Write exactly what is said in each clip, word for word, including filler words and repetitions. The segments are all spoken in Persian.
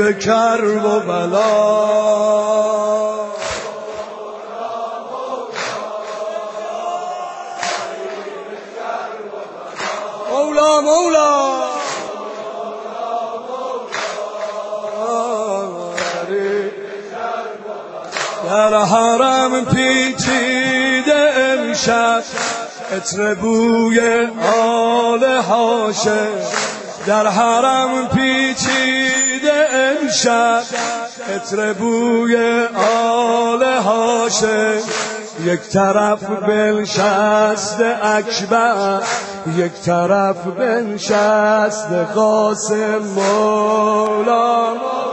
غریب کرب و بلا. مولا مولا در حرم پیچیده امشب عطر بوی آل هاشم. در حرم پیچیده امشب عطر بوی آل هاشم. یک طرف بنشست اکبر، یک طرف بنشست قاسم. مولا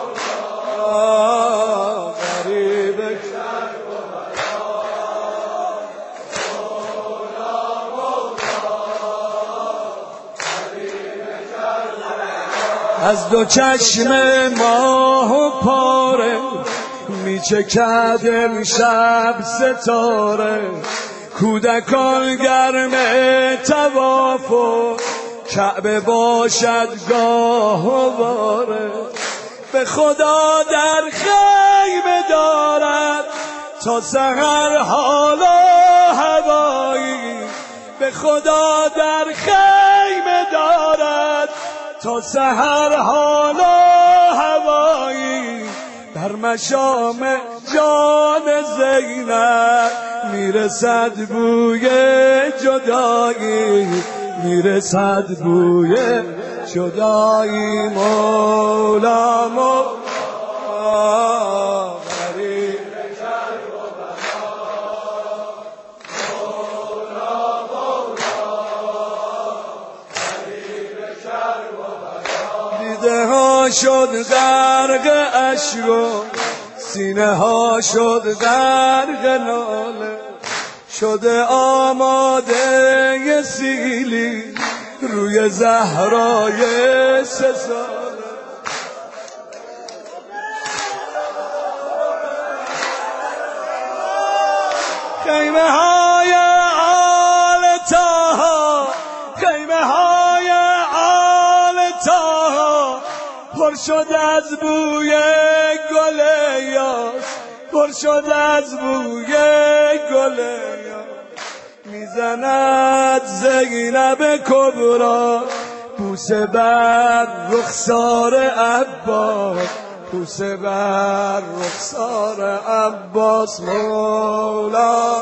غریب از دو چشم ماه و پاره میچکد امشب ستاره. کودکان گرم طواف و کعبه باشد گاه و باره. به خدا در خیمه دارد تا سحر حال و هوایی. به خدا در خیمه دارد تا سحر حال و هوایی. در مشام جان زینب میرسد بوی جدایی، میرسد بوی جدایی. مولا مولا غریب کرب و بلا. مولا مولا غریب کرب و بلا. دیده ها شد غرق اشک و سینه ها شد غرق ناله. شده آماده سیلی روی زهرای سه ساله. خیمه های آل طاها، خیمه های آل طاها پر شد از بوی گل یاس، پر شد از بوی گل یاس. میزند زینب کبرا بوسه بر رخسار عباس، بوسه بر رخسار عباس. مولا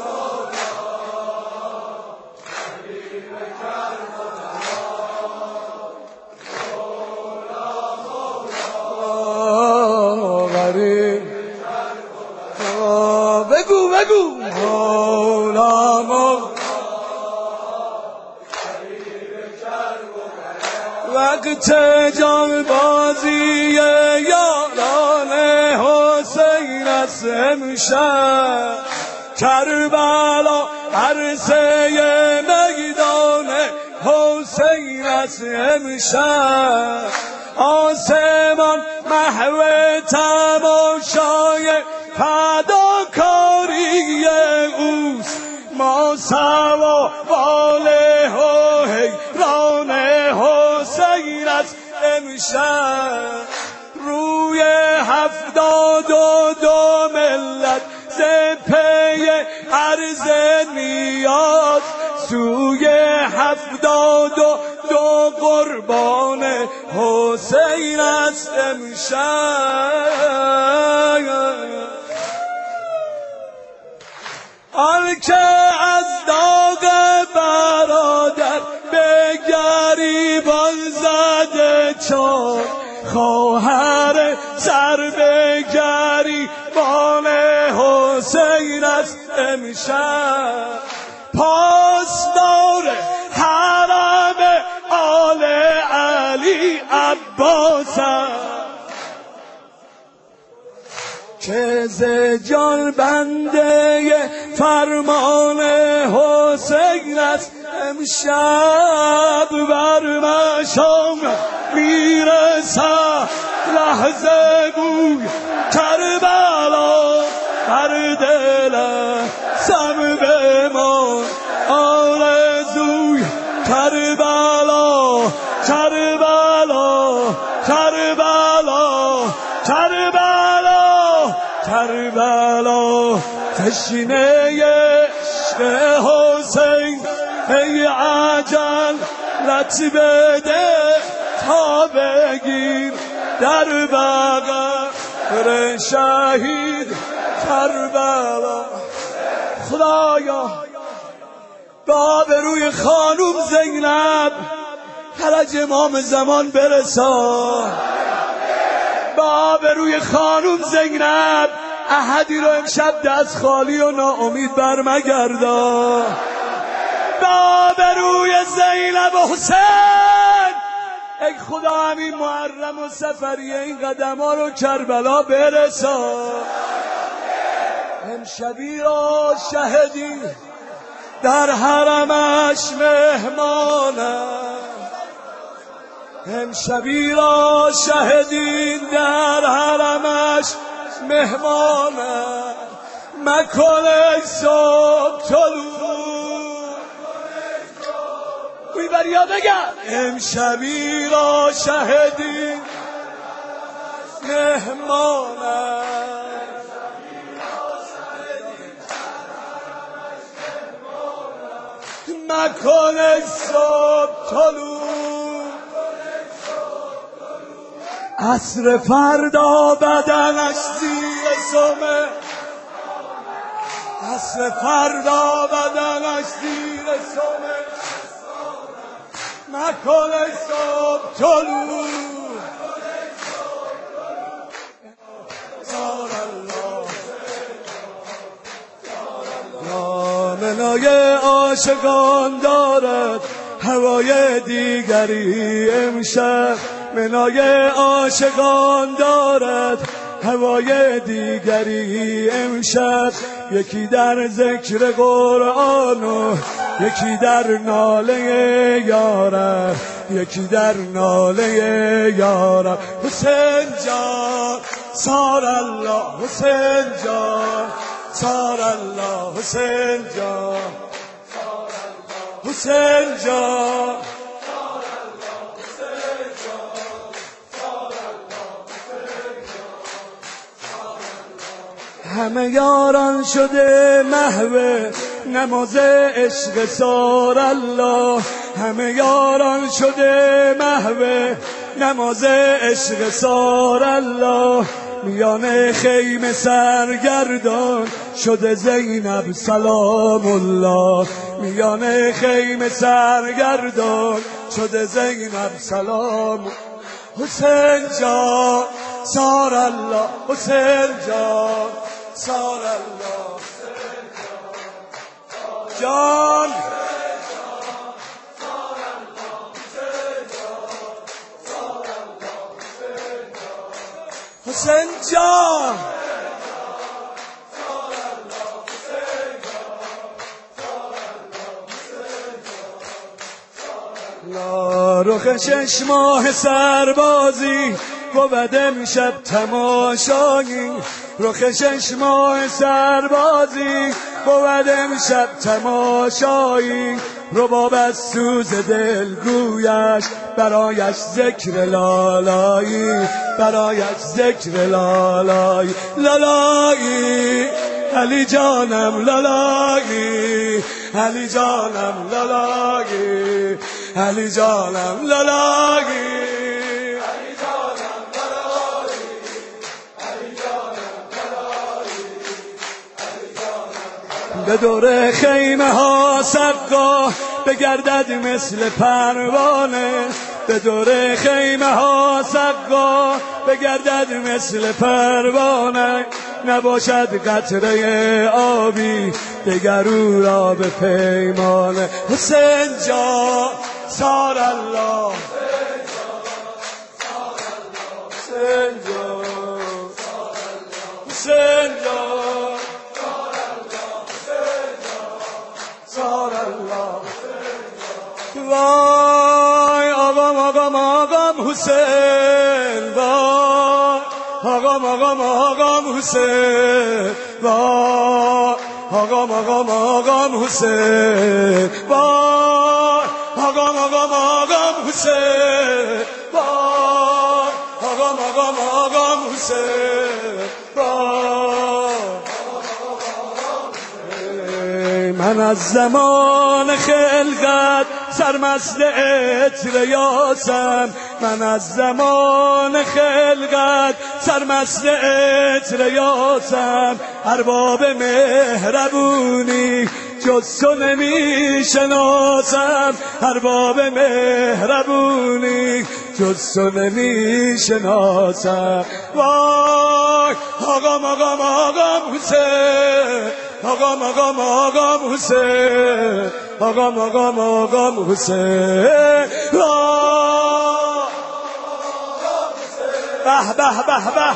غریب بگو بگو. مولا مولا وقت جان بازی یاران حسین است امشب. کربلا عرصه میدان حسین است امشب. آسمان محو تماشای فداکاری اوست. ما سوال و حیران حسین است امشب. روی هفتاد و دو ملت ز پی عرض نیاز سوی هفتاد و دو قربان حسین است امشب. آنکه از داغ برادر به گریبان زده چون خواهر سر به گریبان حسین است امشب. پاسدار حرم آل علی عباس که ز جان بنده فرمان حسین است امشب. بر مشام میرسد لحظه بوی کربلا. بر دلم سم بمان آرزوی کربلا. کربلا کربلا نشینه عشق حسین ای عجل لط بده تا بگیر در بغل شهید کربلا. خدایا با آبروی خانوم زینب فرج امام زمان برسان. با آبروی خانوم زینب احدی رو امشب دست خالی و ناامید برمگردا. با آبروی زینب و حسین ای خدا همین محرم و سفریه این قدم ها رو کربلا برسان. امشبی را شهدی در حرمش مهمانم، امشبی را شهدین در حرمش مهمانم. مکن ای صبح طلوع کوی بریا بگم امشبی را شهدین مهمانم. مکن ای صبح طلوع عصر فردا بدنش زیر سمه، عصر فردا بدنش زیر سمه. مکن ای صبح طلوع منای عاشقان دارد هوای دیگری امشب. منای عاشقان دارد هوای دیگری امشب. یکی در ذکر قرآن و یکی در ناله یارب، یکی در ناله یارب. حسین جان سار الله، حسین جان سار الله، حسین جان حسین جان همه یاران شده محو نماز عشق سار الله. همه یاران شده محو نماز عشق سار الله. میان خیمه سرگردان شده زینب سلام الله. میان خیمه سرگردان شده زینب سلام. حسین جان سار الله، حسین جان سار الله جان حسین جان لا رخ شش ماه سربازی بود امشب تماشایی. رخ شش ماه سربازی بود امشب تماشایی. رباب از سوز دل گویش برایش ذکر لالایی، برایش ذکر لالایی. لالایی علی جانم لالایی، علی جانم لالایی، علی جانم لالایی. به دور خیمه ها سقا بگردد مثل پروانه. به دور خیمه ها سقا بگردد مثل پروانه. نباشد قطره آبی دگر او را به پیمانه. حسین جان سار الله، حسین جان حسین جان سار الله. وای آقام آقام آقام حسین، وای آقام آقام آقام حسین، وای آقام آقام آقام حسین، وای آقام آقام آقام حسین، وای آقام آقام آقام حسین، وای من از زمان خلقت سرمست عطر یاسم، من از زمان خلقت سرمست عطر یاسم. ارباب مهربونی جز تو نمی شناسم، ارباب مهربونی جز تو نمی شناسم. وای آقام آقام آقام حسین، آقام آقام آقام حسین، آقام آقام آقام حسین. به به به به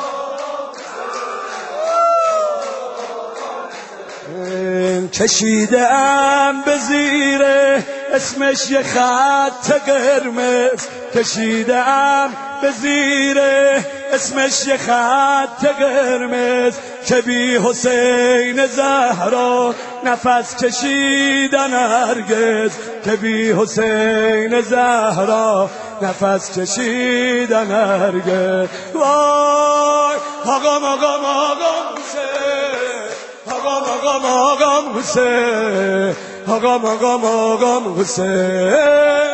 کشیده ام به زیر اسمش یه خط قرمز، کشیده ام به زیر اسمش یه خط قرمز که بی حسین زهرا نفس کشیدن هرگز، که بی حسین زهرا نفس کشیدن هرگز. وای آقام آقام آقام حسین، آقام آقام آقام حسین، آقام آقام آقام حسین.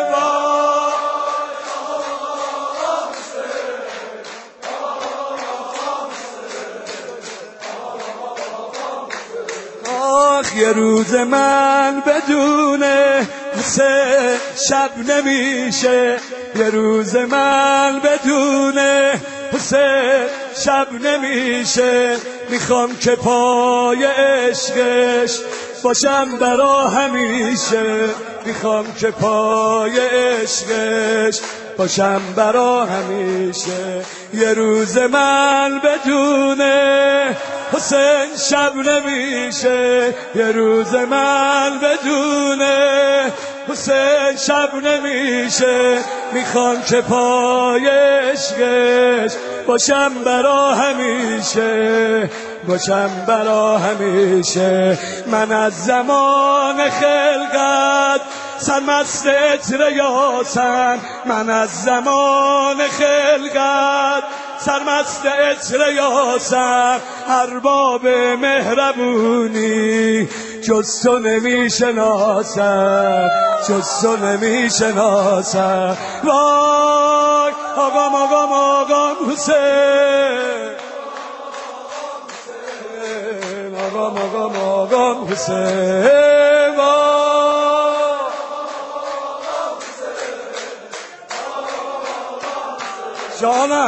آخ یه روز من بدون حسین شب نمیشه، یه روز من بدون حسین شب نمیشه. میخوام که پای عشقش باشم برا همیشه، میخوام که پای عشقش باشم برا همیشه. یه روز من بدون حسین شب نمیشه، یه روز من بدون حسین شب نمیشه. میخوام که پای عشقش باشم برا همیشه، باشم برا همیشه. من از زمان خلقت سرمست عطر یاسم، من از زمان خلقت سرمست عطر یاسم. ارباب مهربونی جز تو نمی شناسم، جز تو نمی شناسم. وای آقام آقام آقام حسین، آقام آقام آقام حسین. جانم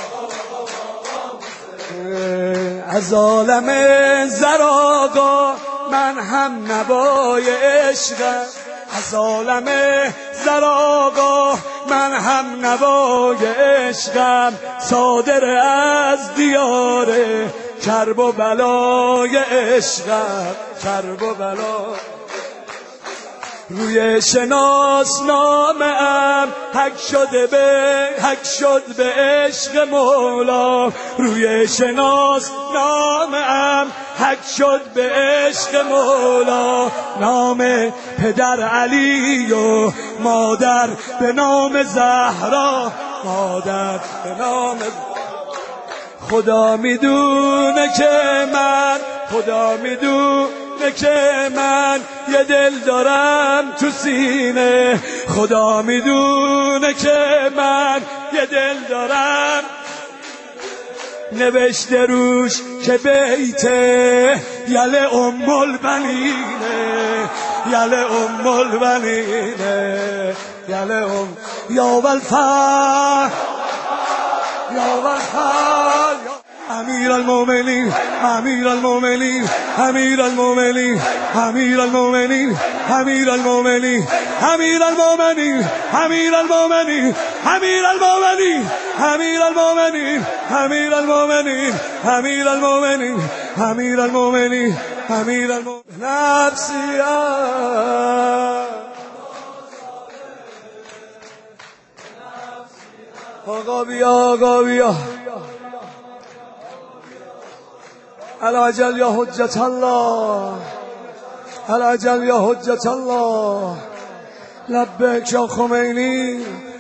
از عالم زر آقا من هم نوای عشقم، از عالم زر آقا من هم نوای عشقم. صادر از دیار کرب و بلای عشقم، کرب و بلای. روی شناس نامم حک شده به حک شد به عشق مولا، روی شناس نامم حک شد به عشق مولا. نام پدر علی و مادر به نام زهرا، مادر به نام خدا میدونه که من، خدا میدونه که من یه دل دارم تو سینه، خدا میدونه که من یه دل دارم. نوشته روش که بیته یل ام البنینه، یل ام البنینه، یل ام یا والفرح یا والفرح. امیر المؤمنین امیر المؤمنین امیر المؤمنین امیر المؤمنین امیر المؤمنین امیر المؤمنین امیر المؤمنین امیر المؤمنین امیر المؤمنین امیر المؤمنین امیر المؤمنین امیر المؤمنین امیر المؤمنین. نفسی آقا بیا آقا بیا العجل یا حجت الله، العجل یا حجت الله. لبیک یا خمینی.